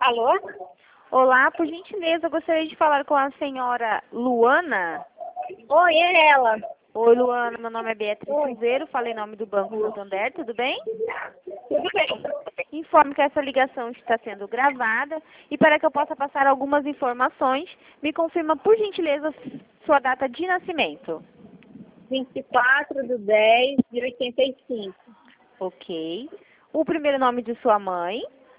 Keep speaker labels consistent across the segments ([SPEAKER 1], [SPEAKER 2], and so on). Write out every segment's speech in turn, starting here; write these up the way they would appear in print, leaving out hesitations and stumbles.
[SPEAKER 1] Alô?
[SPEAKER 2] Olá, por gentileza, eu gostaria de falar com a senhora Luana.
[SPEAKER 1] Oi, é ela.
[SPEAKER 2] Oi, Luana, meu nome é Beatriz
[SPEAKER 1] Oi.
[SPEAKER 2] Silveiro, falei em nome do Banco Santander, tudo bem?
[SPEAKER 1] Tudo bem?
[SPEAKER 2] Informo que essa ligação está sendo gravada e para que eu possa passar algumas informações, me confirma, por gentileza, sua data de nascimento.
[SPEAKER 1] 24/10/85.
[SPEAKER 2] Ok. O primeiro nome de sua mãe.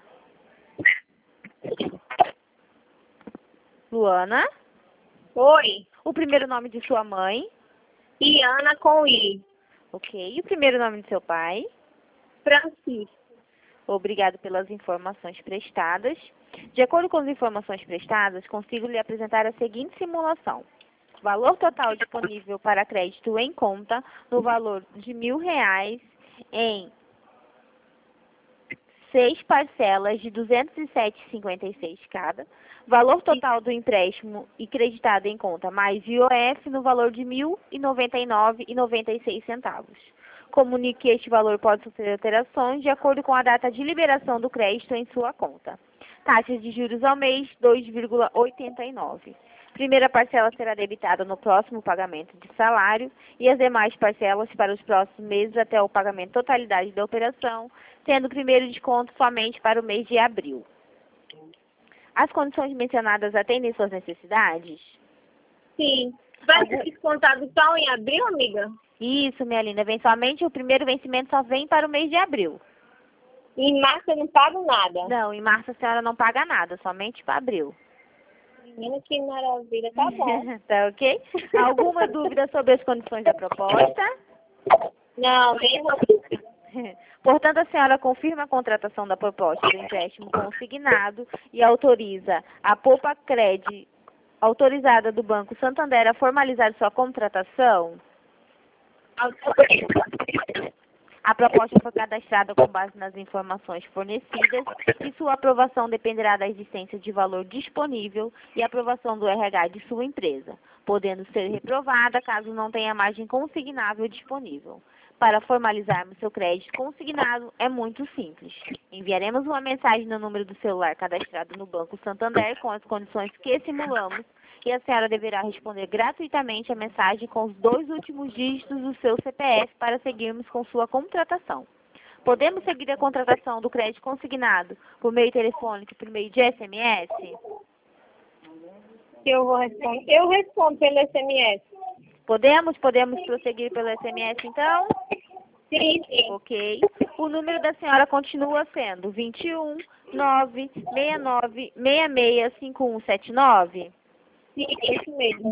[SPEAKER 2] Luana.
[SPEAKER 1] Oi,
[SPEAKER 2] O primeiro nome de sua mãe.
[SPEAKER 1] Iana com I.
[SPEAKER 2] Ok. E o primeiro nome de seu pai.
[SPEAKER 1] Francisco.
[SPEAKER 2] Obrigado pelas informações prestadas. De acordo com as informações prestadas, consigo lhe apresentar a seguinte simulação. Valor total disponível para crédito em conta no valor de R$ 1.000 em 6 parcelas de R$ 207,56 cada. Valor total do empréstimo e creditado em conta mais IOF no valor de R$ 1.099,96. Comunique que este valor pode sofrer alterações de acordo com a data de liberação do crédito em sua conta. Taxas de juros ao mês, 2,89. Primeira parcela será debitada no próximo pagamento de salário e as demais parcelas para os próximos meses até o pagamento totalidade da operação, sendo o primeiro desconto somente para o mês de abril. As condições mencionadas atendem suas necessidades?
[SPEAKER 1] Sim. Vai ser descontado só em abril, amiga?
[SPEAKER 2] Isso, minha linda, vem somente o primeiro vencimento só vem para o mês de abril.
[SPEAKER 1] Em março eu não pago nada.
[SPEAKER 2] Não, em março a senhora não paga nada, somente para abril.
[SPEAKER 1] Menina, que maravilha. Tá bom.
[SPEAKER 2] Tá ok? Alguma dúvida sobre as condições da proposta?
[SPEAKER 1] Não, nenhuma.
[SPEAKER 2] Portanto, a senhora confirma a contratação da proposta do empréstimo consignado e autoriza a Poupa-Cred autorizada do Banco Santander a formalizar sua contratação? A proposta foi cadastrada com base nas informações fornecidas e sua aprovação dependerá da existência de valor disponível e aprovação do RH de sua empresa, podendo ser reprovada caso não tenha margem consignável disponível. Para formalizarmos seu crédito consignado, é muito simples. Enviaremos uma mensagem no número do celular cadastrado no Banco Santander com as condições que simulamos e a senhora deverá responder gratuitamente a mensagem com os 2 últimos dígitos do seu CPF para seguirmos com sua contratação. Podemos seguir a contratação do crédito consignado por meio telefônico e por meio de SMS?
[SPEAKER 1] Eu vou responder. Eu respondo pelo SMS.
[SPEAKER 2] Podemos prosseguir pelo SMS então?
[SPEAKER 1] Sim, sim.
[SPEAKER 2] Ok. O número da senhora continua sendo 21 969 66 5179?
[SPEAKER 1] Sim, esse mesmo.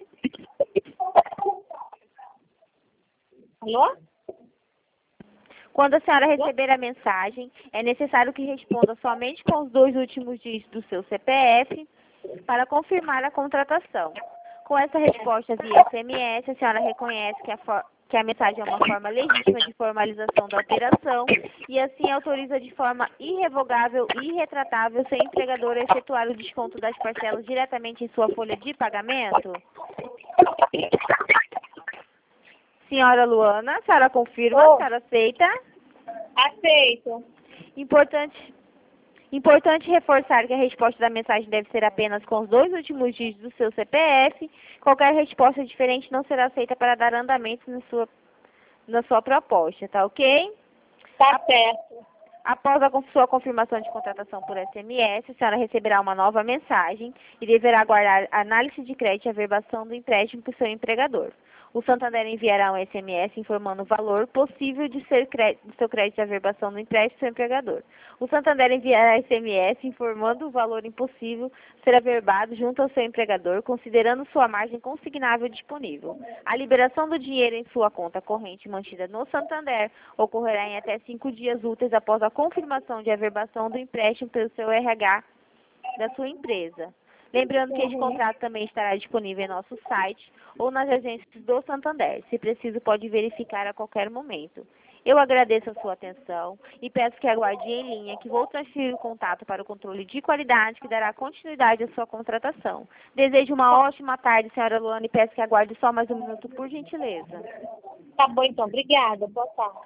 [SPEAKER 1] Alô?
[SPEAKER 2] Quando a senhora receber a mensagem, é necessário que responda somente com os 2 últimos dígitos do seu CPF para confirmar a contratação. Com essa resposta via SMS, a senhora reconhece que a mensagem é uma forma legítima de formalização da operação e assim autoriza de forma irrevogável e irretratável seu empregador a efetuar o desconto das parcelas diretamente em sua folha de pagamento? Senhora Luana, a senhora confirma? A senhora aceita?
[SPEAKER 1] Aceito.
[SPEAKER 2] Importante reforçar que a resposta da mensagem deve ser apenas com os 2 últimos dígitos do seu CPF. Qualquer resposta diferente não será aceita para dar andamento na sua proposta, tá ok?
[SPEAKER 1] Tá certo.
[SPEAKER 2] Após a sua confirmação de contratação por SMS, a senhora receberá uma nova mensagem e deverá aguardar a análise de crédito e averbação do empréstimo por seu empregador. O Santander enviará um SMS informando o valor possível de seu crédito de averbação do empréstimo ao seu empregador. O Santander enviará SMS informando o valor impossível ser averbado junto ao seu empregador, considerando sua margem consignável disponível. A liberação do dinheiro em sua conta corrente mantida no Santander ocorrerá em até 5 dias úteis após a confirmação de averbação do empréstimo pelo seu RH da sua empresa. Lembrando que este contrato também estará disponível em nosso site ou nas agências do Santander. Se preciso, pode verificar a qualquer momento. Eu agradeço a sua atenção e peço que aguarde em linha que vou transferir o contato para o controle de qualidade que dará continuidade à sua contratação. Desejo uma ótima tarde, senhora Luana, e peço que aguarde só mais um minuto, por gentileza.
[SPEAKER 1] Tá bom, então. Obrigada. Boa tarde.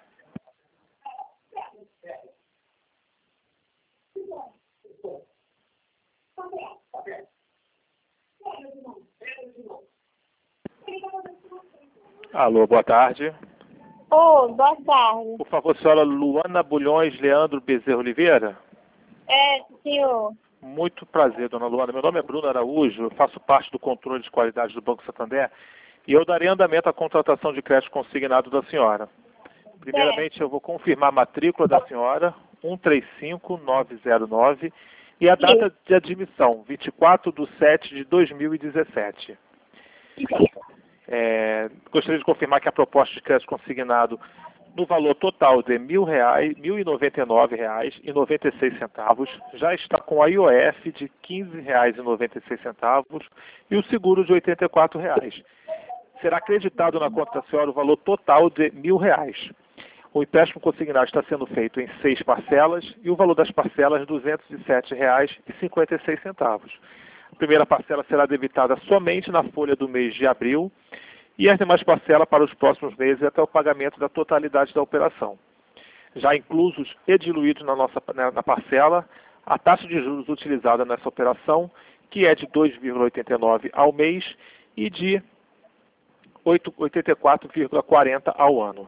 [SPEAKER 3] Alô, boa tarde.
[SPEAKER 1] Boa tarde.
[SPEAKER 3] Por favor, senhora Luana Bulhões Leandro Bezerra Oliveira?
[SPEAKER 1] É, senhor.
[SPEAKER 3] Muito prazer, dona Luana. Meu nome é Bruno Araújo, eu faço parte do controle de qualidade do Banco Santander e eu darei andamento à contratação de crédito consignado da senhora. Primeiramente, eu vou confirmar a matrícula da senhora, 135909, e a data de admissão, 24/7/2017. Gostaria de confirmar que a proposta de crédito consignado no valor total de R$ 1.099,96 já está com a IOF de R$ 15,96 e o seguro de R$ 84. Será acreditado na conta da senhora o valor total de R$ 1.000. O empréstimo consignado está sendo feito em 6 parcelas e o valor das parcelas R$ 207,56. A primeira parcela será debitada somente na folha do mês de abril e as demais parcelas para os próximos meses até o pagamento da totalidade da operação. Já inclusos e diluídos na parcela, a taxa de juros utilizada nessa operação, que é de 2,89 ao mês e de 84,40 ao ano.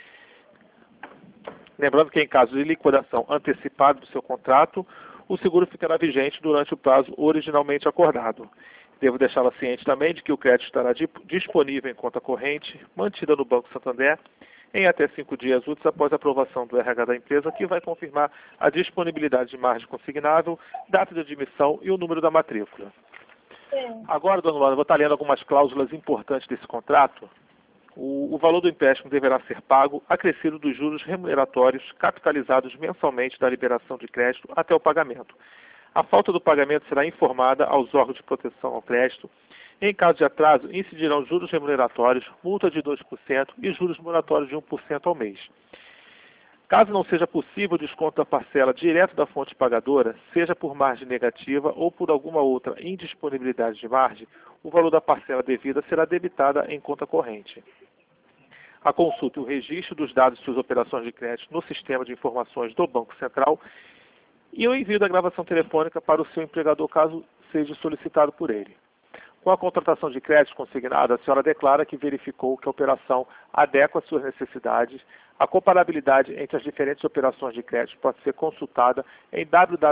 [SPEAKER 3] Lembrando que em caso de liquidação antecipada do seu contrato, o seguro ficará vigente durante o prazo originalmente acordado. Devo deixá-la ciente também de que o crédito estará disponível em conta corrente, mantida no Banco Santander, em até 5 dias úteis após a aprovação do RH da empresa, que vai confirmar a disponibilidade de margem consignável, data de admissão e o número da matrícula. Agora, dona Luana, eu vou estar lendo algumas cláusulas importantes desse contrato. O valor do empréstimo deverá ser pago acrescido dos juros remuneratórios capitalizados mensalmente da liberação de crédito até o pagamento. A falta do pagamento será informada aos órgãos de proteção ao crédito. Em caso de atraso, incidirão juros remuneratórios, multa de 2% e juros moratórios de 1% ao mês. Caso não seja possível o desconto da parcela direto da fonte pagadora, seja por margem negativa ou por alguma outra indisponibilidade de margem, o valor da parcela devida será debitada em conta corrente. A consulta e o registro dos dados de suas operações de crédito no sistema de informações do Banco Central e o envio da gravação telefônica para o seu empregador, caso seja solicitado por ele. Com a contratação de crédito consignado, a senhora declara que verificou que a operação adequa às suas necessidades. A comparabilidade entre as diferentes operações de crédito pode ser consultada em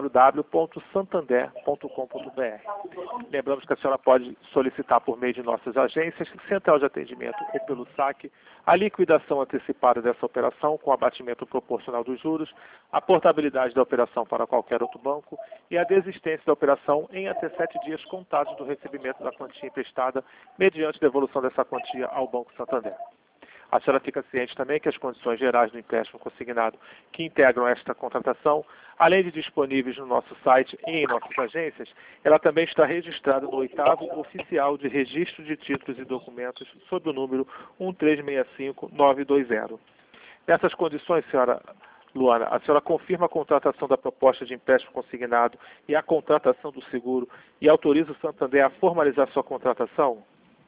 [SPEAKER 3] www.santander.com.br. Lembramos que a senhora pode solicitar por meio de nossas agências, central de atendimento ou pelo saque, a liquidação antecipada dessa operação com abatimento proporcional dos juros, a portabilidade da operação para qualquer outro banco e a desistência da operação em até 7 dias contados do recebimento da quantia emprestada, mediante devolução dessa quantia ao Banco Santander. A senhora fica ciente também que as condições gerais do empréstimo consignado que integram esta contratação, além de disponíveis no nosso site e em nossas agências, ela também está registrada no 8º Oficial de Registro de Títulos e Documentos, sob o número 1365920. Nessas condições, senhora Luana, a senhora confirma a contratação da proposta de empréstimo consignado e a contratação do seguro e autoriza o Santander a formalizar sua contratação?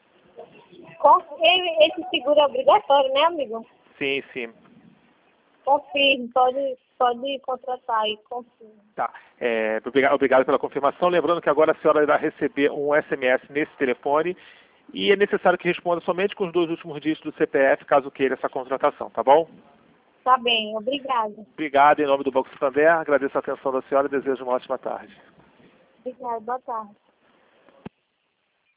[SPEAKER 1] Esse seguro é obrigatório, né, amigo?
[SPEAKER 3] Sim, sim.
[SPEAKER 1] Confirme, pode contratar aí, confirme.
[SPEAKER 3] Tá. Obrigado pela confirmação. Lembrando que agora a senhora irá receber um SMS nesse telefone e é necessário que responda somente com os 2 últimos dígitos do CPF, caso queira essa contratação, tá bom?
[SPEAKER 1] Tá bem, obrigado.
[SPEAKER 3] Obrigado em nome do Banco Santander. Agradeço a atenção da senhora e desejo uma ótima tarde.
[SPEAKER 1] Obrigado, boa tarde.